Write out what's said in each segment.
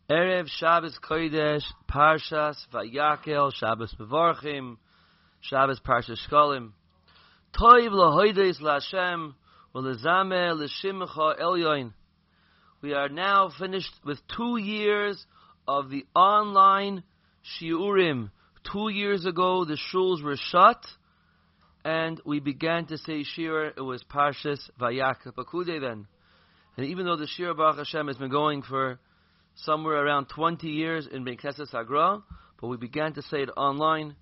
Erev Shabbos Kodesh, Parshas Vayakel, Shabbos Mevarchim, Shabbos Parshas Shkolim. Toiv lahoides laHashem, v'lezameh l'shimcha elyon. We are now finished with 2 years of the online shiurim. 2 years ago, the shuls were shut, and we began to say shir. It was Parshas Vayakel Pekudei then. And even though the shir Baruch Hashem has been going for somewhere around 20 years in Beit Knesset Hagra, but we began to say it online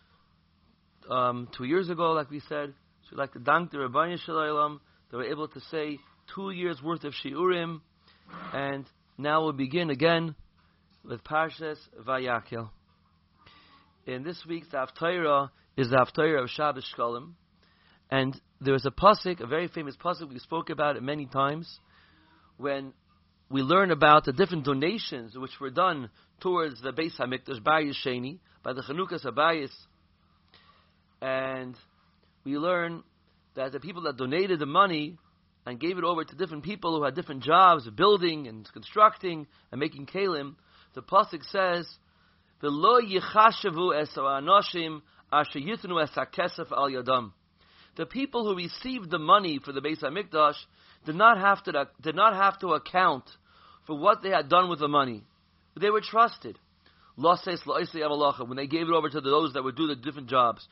2 years ago, like we said. So we'd like to thank the Rabbanim Shalom that we're able to say 2 years worth of shiurim, and now we'll begin again with Parshas Vayakel. In this week's Haftarah is the Haftarah of Shabbos Shkolim, and there is a pasuk, a very famous pasuk, we spoke about it many times, when we learn about the different donations which were done towards the Beis HaMikdash Bayis Sheni, by the Chanukas HaBayis. And we learn that the people that donated the money and gave it over to different people who had different jobs, building and constructing and making kelim, the pasuk says, "V'lo yichashavu es ha'anoshim asher yitnu es ha'kesef al yadam." The people who received the money for the Beis HaMikdash did not have to account for what they had done with the money. They were trusted. When they gave it over to those that would do the different jobs.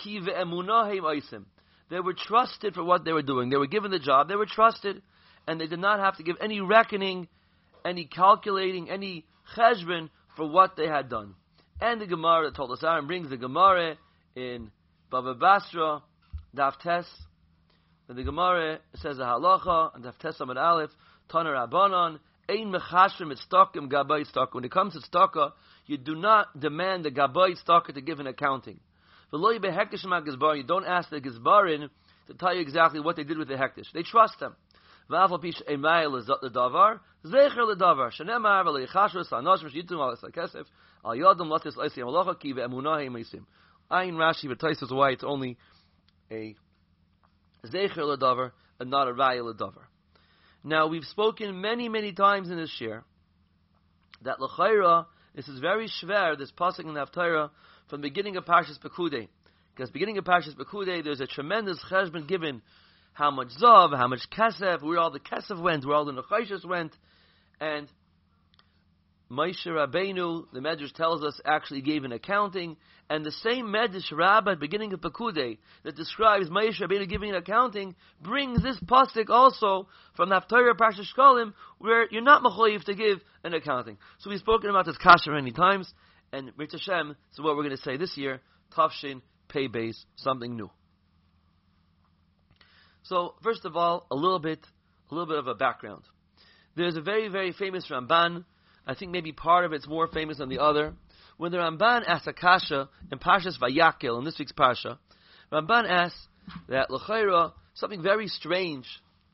They were trusted for what they were doing. They were given the job. They were trusted. And they did not have to give any reckoning, any calculating, any cheshbon for what they had done. And the Gemara that told us Aaron brings the Gemara in Bava Basra, Daf Tes. And the Gemara says the halacha, and Daf Tes Amud Aleph, Tana Rabbanon, Ein mechashrim et stokim gabay stokim. When it comes to staka, you do not demand the gabay stocker to give an accounting. You don't ask the gizbarin to tell you exactly what they did with the hektish. They trust them. Ayin Rashi v'Taisus why it's only a zecher l'davar and not a raya l'davar. Now, we've spoken many, many times in this shir that l'chayra, this is very shver, this pasuk in the Haftarah, from the beginning of Parshas Pekudei. Because beginning of Parshas Pekudei, there's a tremendous cheshbon given, how much zav, how much kesef, where all the kesef went, where all the nechayshos went, and Moshe Rabbeinu, the Medrash tells us, actually gave an accounting, and the same Medrash Rabbah at the beginning of Pekudei that describes Moshe Rabbeinu giving an accounting brings this pasuk also from the Haftarah Parshas Shkolim, where you're not mechoyev to give an accounting. So we've spoken about this kasha many times, and Rit Hashem, so what we're going to say this year, Tafshin Pei Beis, something new. So first of all, a little bit of a background. There's a very, very famous Ramban. I think maybe part of it's more famous than the other. When the Ramban asks a kasha in Parshas Vayakel, in this week's Parsha, Ramban asks that l'chayra, something very strange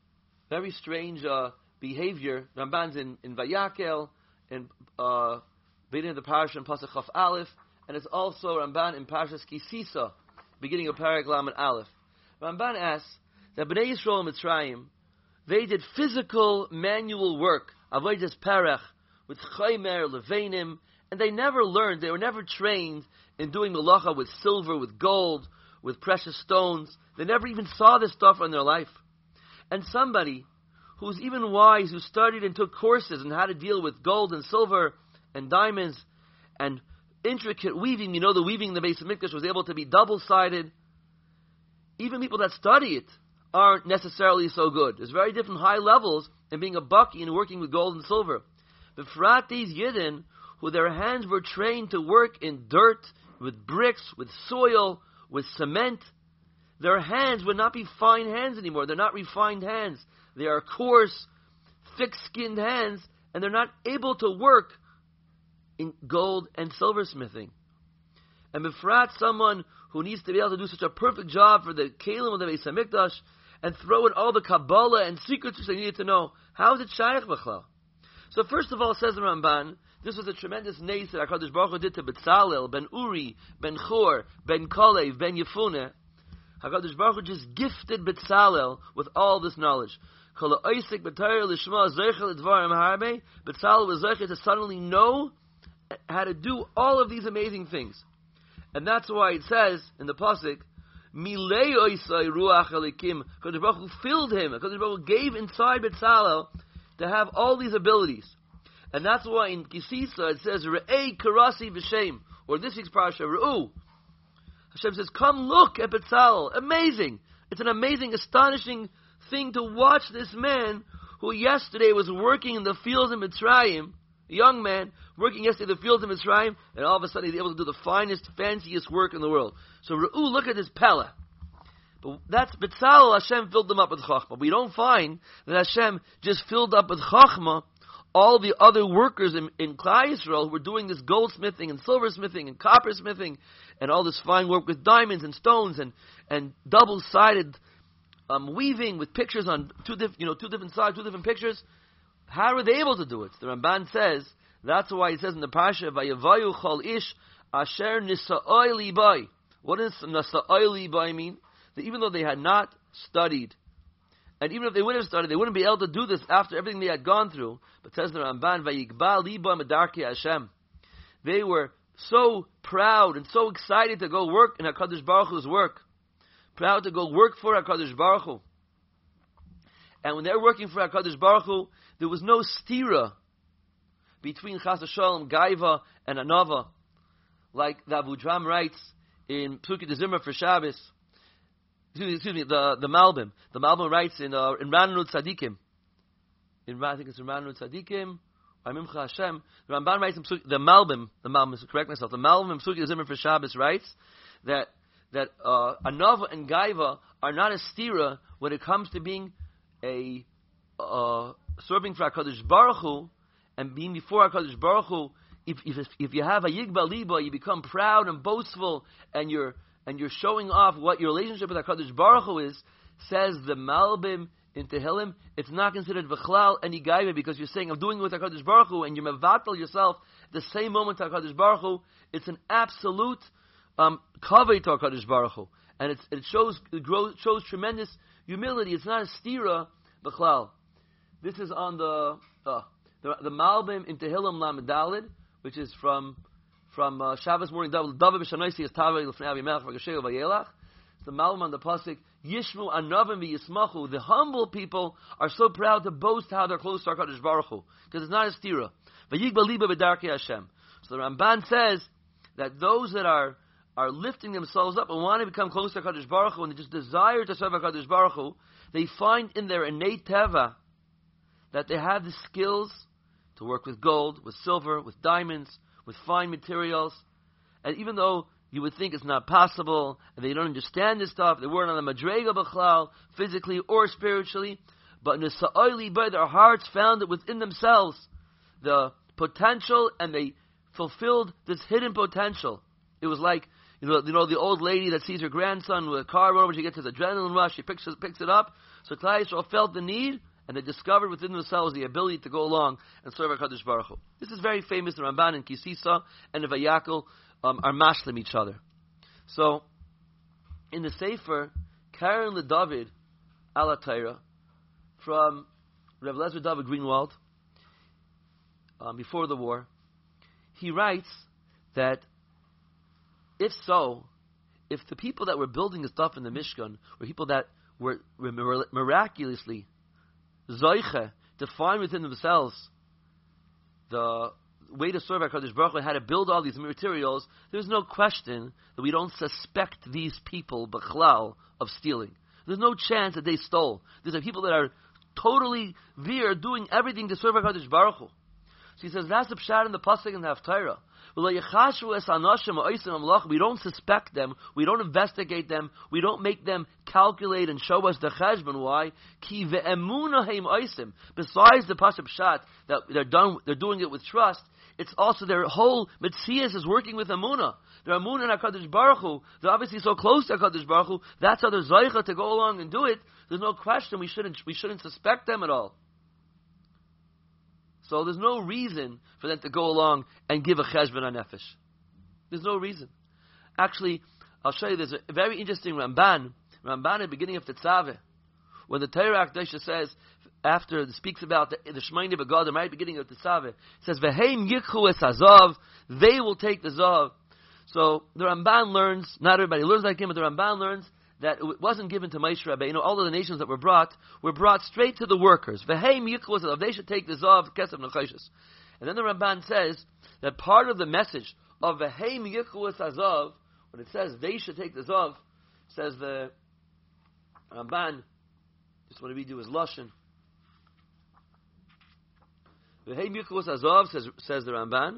behavior. Ramban's in Vayakel, in beginning of the Parsha in Pasuk Chaf Aleph, and it's also Ramban in Parshas Kisisa, beginning of Parag Lamed Aleph. Ramban asks that Bnei Yisrael and Mitzrayim, they did physical manual work, avodas perech, with chaymer, levanim, and they never learned, they were never trained in doing melacha with silver, with gold, with precious stones. They never even saw this stuff in their life. And somebody who's even wise, who studied and took courses on how to deal with gold and silver and diamonds and intricate weaving, the weaving in the Beis HaMikdash was able to be double-sided. Even people that study it aren't necessarily so good. There's very different high levels in being a baki and working with gold and silver. But for these Yidden, who their hands were trained to work in dirt, with bricks, with soil, with cement, their hands would not be fine hands anymore. They're not refined hands. They are coarse, thick-skinned hands, and they're not able to work in gold and silversmithing. And befrat, someone who needs to be able to do such a perfect job for the Kalim of the Beis HaMikdash and throw in all the Kabbalah and secrets which they needed to know, how is it Shaykh B'chlal? So first of all, says the Ramban, this was a tremendous nace that HaKadosh Baruch Hu did to Betzalel, ben Uri, ben Chor, ben Kalev, ben Yefuneh. HaKadosh Baruch Hu just gifted Betzalel with all this knowledge. Betzalel was zeicher to suddenly know how to do all of these amazing things. And that's why it says in the pasuk, Milei oisai ruach elikim. Kadosh Baruch Hu filled him. Kadosh Baruch Hu gave inside Betzalel to have all these abilities. And that's why in Kisisa it says, Re'ei karasi v'shem. Or this week's parasha, Re'u. Hashem says, come look at Betzalel. Amazing. It's an amazing, astonishing thing to watch this man who yesterday was working in the fields in Mitzrayim, a young man working yesterday in the fields in Mitzrayim, and all of a sudden he's able to do the finest, fanciest work in the world. So Re'u, look at this Pella. But that's Betzalel, Hashem filled them up with Chachma. We don't find that Hashem just filled up with Chachma all the other workers in Klal Yisrael who were doing this goldsmithing and silversmithing and coppersmithing and all this fine work with diamonds and stones and double-sided weaving with pictures on two different sides, two different pictures. How were they able to do it? The Ramban says, that's why he says in the Parsha, Vayavayu chol ish asher nisa'oi libai. What does nisa'oi libai mean? That even though they had not studied, and even if they would have studied, they wouldn't be able to do this after everything they had gone through. But says the Ramban, Vayigba liba medarki Hashem. They were so proud and so excited to go work in HaKadosh Baruch Hu's work. Proud to go work for HaKadosh Baruch Hu. And when they're working for HaKadosh Baruch Hu, there was no stira between Chas V'Shalom, Gaiva, and Anava. Like the Abu Dram writes in Psukei D'Zimra for Shabbos. Excuse me, the Malbim. The Malbim writes in Rananut Tzadikim. I think it's in Rananut Tzadikim. Amimcha Hashem. The Ramban writes in the Malbim, correct myself, the Malbim in Psukei D'Zimra for Shabbos writes that Anava and Gaiva are not a stira when it comes to being a serving for HaKadosh Baruch Hu and being before HaKadosh Baruch Hu. If you have a Yigba Liba, you become proud and boastful, and you're showing off what your relationship with HaKadosh Baruch Hu is. Says the Malbim in Tehillim, it's not considered v'chlal any gaiva because you're saying I'm doing it with HaKadosh Baruch Hu, and you mevatel yourself the same moment to HaKadosh Baruch Hu. It's an absolute kaveh to HaKadosh Baruch Hu, and it shows tremendous humility. It's not a stira v'chlal. This is on the Malbim in Tehillim Lamed Daled, which is from Shabbos morning. David b'shanoisi is Tavei l'fnei Avimelech v'Gasheu v'Yelach. The Malbim on the pasuk Yishmu Anavim v'Yismachu. The humble people are so proud to boast how they're close to HaKadosh Baruch Hu because it's not a stira. V'yigba liba b'darkei Hashem. So the Ramban says that those that are lifting themselves up and want to become close to HaKadosh Baruch Hu and they just desire to serve HaKadosh Baruch Hu, they find in their innate teva that they have the skills to work with gold, with silver, with diamonds, with fine materials. And even though you would think it's not possible, and they don't understand this stuff, they weren't on the Madrega B'chlal, physically or spiritually, but Nisa'oi by their hearts found it within themselves, the potential, and they fulfilled this hidden potential. It was like, you know the old lady that sees her grandson with a car run over, she gets this adrenaline rush, she picks it up. So Klal Yisrael felt the need, and they discovered within themselves the ability to go along and serve HaKadosh Baruch Hu. This is very famous. The Ramban and Kisisa and the Vayakel are mashlim each other. So, in the Sefer, Karen LeDavid Ala Torah, from Rev Lezer David Greenwald, before the war, he writes that if the people that were building the stuff in the Mishkan were people that were miraculously zoiche to find within themselves the way to serve HaKadosh Baruch Hu, how to build all these materials, there's no question that we don't suspect these people b'chlal of stealing. There's no chance that they stole. These are people that are totally veer, doing everything to serve HaKadosh Baruch Hu. So he says that's the pshat in the pasuk in the Haftarah. We don't suspect them. We don't investigate them. We don't make them calculate and show us the cheshbon. Why? Besides the pasuk pshat that they're doing it with trust. It's also their whole Metzias is working with Amunah. They're Amunah and HaKadosh Baruch Hu. They're obviously so close to HaKadosh Baruch Hu. That's how they're Zoicha to go along and do it. There's no question we shouldn't suspect them at all. So there's no reason for them to go along and give a cheshbon HaNefesh. There's no reason. Actually, I'll show you, there's a very interesting Ramban at the beginning of Tetzaveh, when the Torah Akdosha says, after it speaks about the Shemaini Begadim, right beginning of the Tzaveh, it says, V'heim yikhu es hazav, they will take the zav. So the Ramban learns, not everybody learns like him, but the Ramban learns that it wasn't given to Moshe Rabbeinu. All of the nations that were brought straight to the workers. V'heim yikhu es hazav, they should take the zav, kesef nechoshes. And then the Ramban says that part of the message of V'heim yikhu es hazav, when it says they should take the zav, says the Ramban, just want to read you his lashon. V'heim yikhu es hazav, says the Ramban.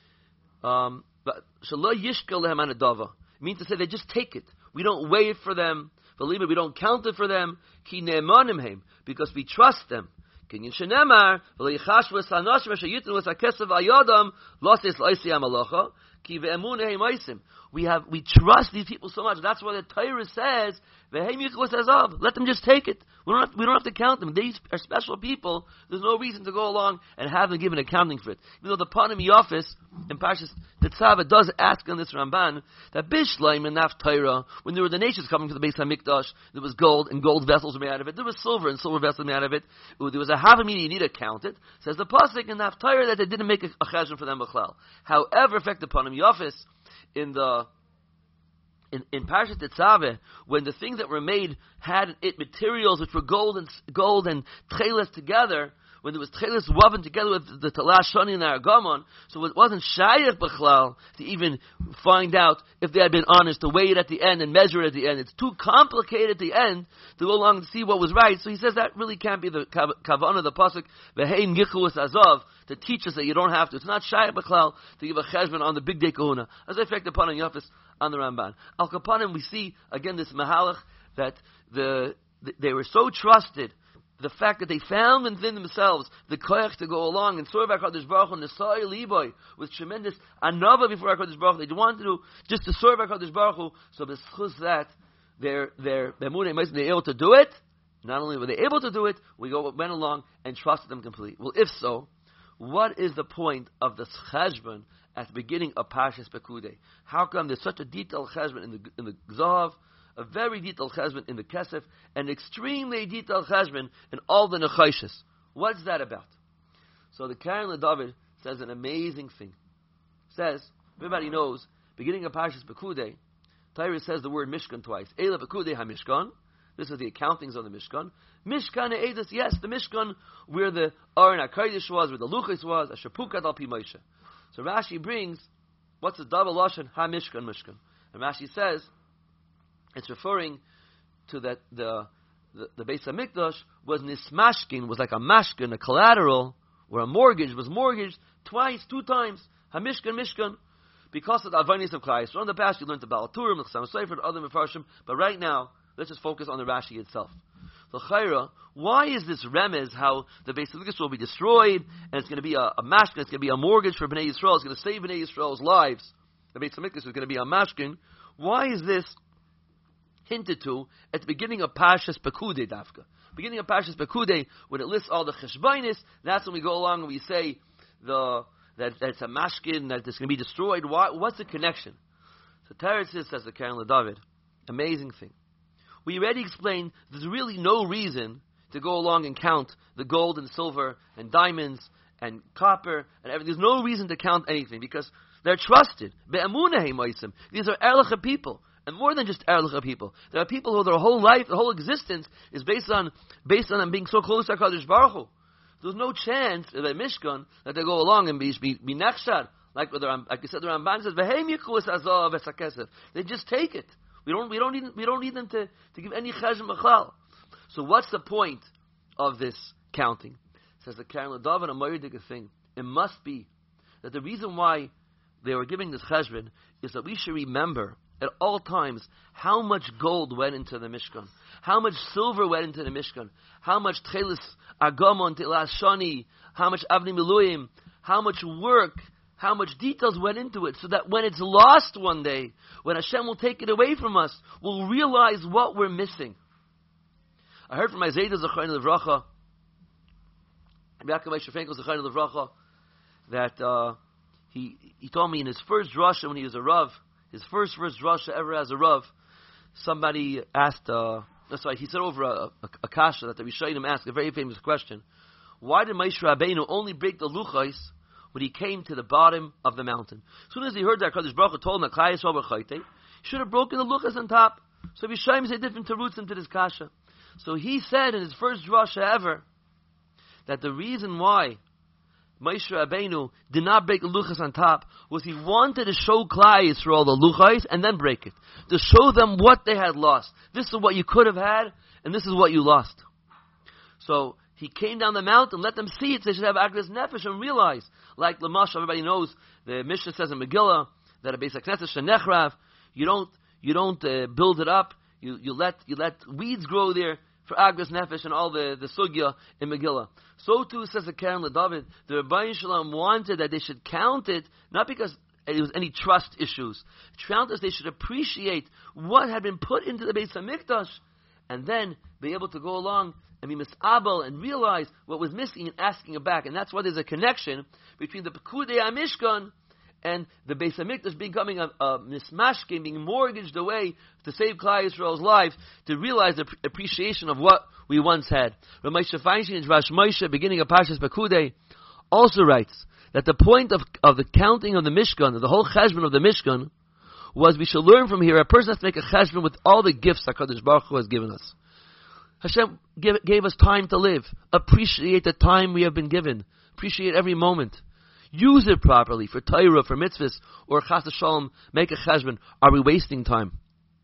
But Shalo Yishkel Lehem Anadava. It means to say they just take it. We don't wait for them. Believe it, we don't count it for them. Ki ne'emanim heim, because we trust them. Kinyan shenemar v'lo yichashvu es hanosh v'shayitnu es hakesav ayodam losis loisi amalocha ki ve'emunah heim oisim. We trust these people so much. That's why the Torah says, "V'heim yichus hazav." Let them just take it. We don't have to count them. These are special people. There's no reason to go along and have them give an accounting for it. Even though the Panim Yafis in Parshas Tetzaveh does ask on this Ramban that Bishleim and Naf Torah, when there were the nations coming to the Beis Hamikdash, there was gold and gold vessels were made out of it. There was silver and silver vessels made out of it. There was a havamina, you need to count it. Says the pasuk in Naf Torah that they didn't make a cheshbon for them b'chlal. However, effect the Panim Yafis in Parashat Tetzaveh, when the things that were made had it materials which were gold and tcheles together, when there was tcheles woven together with the talash shani and the argamon, so it wasn't shayach b'chlal to even find out if they had been honest, to weigh it at the end and measure it at the end. It's too complicated at the end to go along and see what was right. So he says that really can't be the kavanah of the pasuk v'heim yichu es hazav, to teach us that you don't have to. It's not shayach b'chlal to give a cheshbon on the big day kahuna. As I effect upon Yafis on the Ramban. Al Kapanim, we see again this mahalach that they were so trusted. The fact that they found within themselves the koyach to go along and serve HaKadosh Baruch Hu, Nesai Liboy, with tremendous anava before HaKadosh Baruch Hu. They wanted to just to serve HaKadosh Baruch Hu. So b'schus that, they're able to do it. Not only were they able to do it, went along and trusted them completely. Well, if so, what is the point of this cheshbon at the beginning of Parshas Pekudei? How come there's such a detailed cheshbon in the Zav, a very detailed cheshbon in the Kesef, and extremely detailed cheshbon in all the Nechoshes? What's that about? So the Karen LeDavid says an amazing thing. Says, everybody knows, beginning of Parshas Pekudei, Torah says the word Mishkan twice. Eila Pekudei HaMishkan. This is the accountings of the Mishkan. Mishkan Eidos, yes, the Mishkan where the Aron HaKodesh was, where the Luchos was, Asher Pukat Al Pi Moshe. So Rashi brings, what's the double lashon? Ha-Mishkan, Mishkan. And Rashi says, it's referring to that the Beis HaMikdash was nismashkin, was like a mashkin, a collateral, where a mortgage was mortgaged two times. Ha-Mishkan, Mishkan. Because of the Avanis of Klai. So in the past you learned the Baal Turim, the Chasam Sofer, other Mefarshim, but right now, let's just focus on the Rashi itself. So Chayra, why is this remez how the Beis Hamikdash will be destroyed and it's going to be a mashkin, it's going to be a mortgage for Bnei Yisrael, it's going to save Bnei Yisrael's lives. The Beis Hamikdash is going to be a mashkin. Why is this hinted to at the beginning of Parshas Pekudei Dafka? Beginning of Parshas Pekudei, when it lists all the cheshbainis, that's when we go along and we say that it's a mashkin, that it's going to be destroyed. What's the connection? So Teretz says the Karen LeDavid, amazing thing. We already explained there's really no reason to go along and count the gold and silver and diamonds and copper and everything. There's no reason to count anything because they're trusted. These are erlicha people. And more than just erlicha people. There are people who their whole life, their whole existence is based on them being so close to HaKadosh Baruch Hu. There's no chance in the Mishkan that they go along and be nechshad. Like you said, the Ramban says, "V'heim yichu es hazav es hakesef." They just take it. We don't need them to give any cheshbon b'chlal. So what's the point of this counting? Says the Karen LeDavid, a moedik thing. It must be that the reason why they were giving this cheshbon is that we should remember at all times how much gold went into the Mishkan, how much silver went into the Mishkan, how much tchelis agamon telas shani, how much avni miluim, how much work, how much details went into it, so that when it's lost one day, when Hashem will take it away from us, we'll realize what we're missing. I heard from my Zayda Zechayna Levracha, Yaakov Shefenko Zechayna Levracha, that he told me in his first drasha when he was a Rav, his first drasha ever as a Rav, somebody asked That's why he said over a kasha that the Rishonim asked a very famous question. Why did Moshe Rabbeinu only break the luchos when he came to the bottom of the mountain? As soon as he heard that Kadosh Baruch Hu told him that Klai Yisrael were chayte, he should have broken the luchos on top. So Rishonim say different roots into this kasha. So he said in his first drasha ever that the reason why Moshe Rabbeinu did not break the luchos on top was he wanted to show Klai Yisrael the luchos and then break it, to show them what they had lost. This is what you could have had, and this is what you lost. So he came down the mountain, let them see it. So they should have Agnes Nefesh and realize, like Lamash, everybody knows the Mishnah says in Megillah that a Beis HaKnesset Shenechrav, you don't build it up. You let weeds grow there for Agnes Nefesh and all the sugya in Megillah. So too says the Karen LeDavid, the Rebbeinu Shalom wanted that they should count it, not because there was any trust issues. Count as they should appreciate what had been put into the Beis HaMikdash, and then be able to go along and be misabel and realize what was missing and asking it back. And that's why there's a connection between the Pekudei HaMishkan and the Beis HaMikdash becoming a mismashkin, being mortgaged away to save Klai Yisrael's life, to realize the appreciation of what we once had. Rav Moshe Feinstein in Rash Moshe, beginning of Parshas Pekudei, also writes that the point of the counting of the Mishkan, of the whole cheshbon of the Mishkan, was we should learn from here a person has to make a cheshbon with all the gifts HaKadosh Baruch Hu has given us. Hashem gave us time to live. Appreciate the time we have been given. Appreciate every moment. Use it properly for Torah, for mitzvahs, or chas v'shalom, make a cheshbon. Are we wasting time?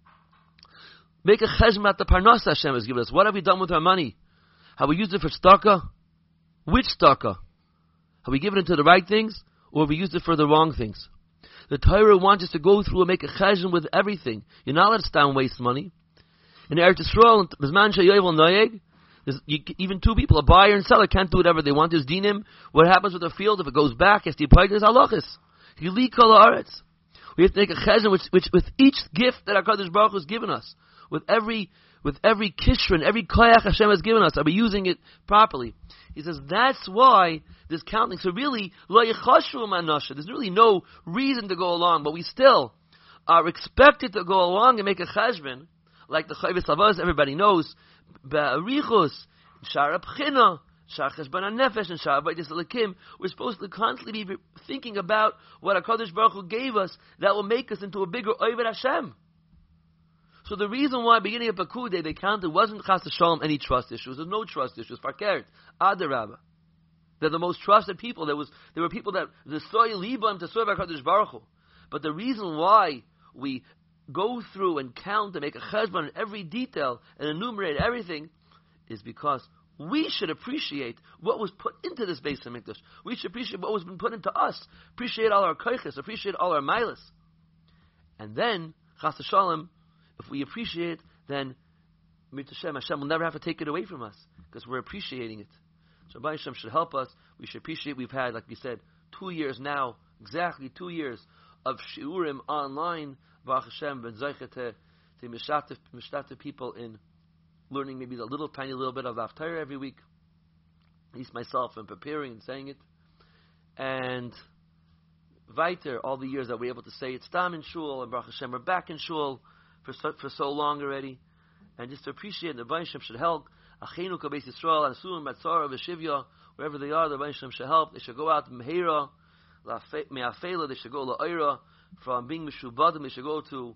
Make a cheshbon at the parnasa Hashem has given us. What have we done with our money? Have we used it for tzedakah? Which tzedakah? Have we given it to the right things, or have we used it for the wrong things? The Torah wants us to go through and make a cheshbon with everything. You're not allowed to stand and waste money. In Eretz Yisrael, Bizman Sheyovel Noyeg, even two people, a buyer and seller, can't do whatever they want. There's dinim. What happens with the field if it goes back? There's halachas. We have to make a cheshbon which with each gift that HaKadosh Baruch Hu has given us, with every kishron, every koyach Hashem has given us, are we using it properly? He says that's why this counting. So really, lo yechashu manasha. There's really no reason to go along, but we still are expected to go along and make a cheshbon, like the Chayvis Avos, everybody knows, Be'arichus, Shara Pchina, Shara Cheshbon HaNefesh, and Shara Baitis Elikim. We're supposed to constantly be thinking about what HaKadosh Baruch Hu gave us that will make us into a bigger Oved Hashem. So the reason why beginning of Pekudei they counted wasn't Chas V'Shalom any trust issues. There's no trust issues. Fakert, Adarabah. They're the most trusted people. There were people that the soy libam to serve HaKadosh Baruch Hu. But the reason why we go through and count and make a cheshbon on every detail and enumerate everything is because we should appreciate what was put into this Beis HaMikdash. We should appreciate what was been put into us. Appreciate all our koiches, appreciate all our milas. And then, chas v'shalom, if we appreciate, then Hashem will never have to take it away from us because we're appreciating it. So Rabbi Hashem should help us. We should appreciate. We've had, like we said, 2 years now, exactly 2 years of shiurim online. Baruch Hashem, ben zeicha to mishtatif people in learning maybe a tiny little bit of Haftarah every week. At least myself, and preparing and saying it. And weiter, all the years that we're able to say it, Stam in Shul, and Baruch Hashem, we're back in Shul for so long already. And just to appreciate, the Baruch Hashem should help. Achenu Kabeis Yisrael, Asurim, Batzara, V'Shivya, wherever they are, the Baruch Hashem should help. They should go out Mehira, Me'afela, they should go La'ira. From being Meshubadim, they should go to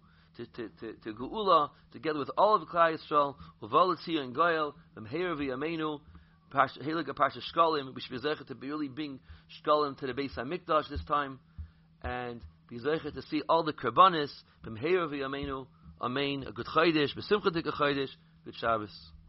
Geula, together with all of Klai Yisrael, Uvalitzi and Goyel, Mehira v'Yameinu, Heliga Parsha Shkalim. We should be zeichet to be really being Shkalim to the Beis HaMikdash this time, and be zeichet to see all the Karbanis, Mehira v'Yameinu, Amen. A good Chodesh, B'simcha Tika Chodesh, good Shabbos.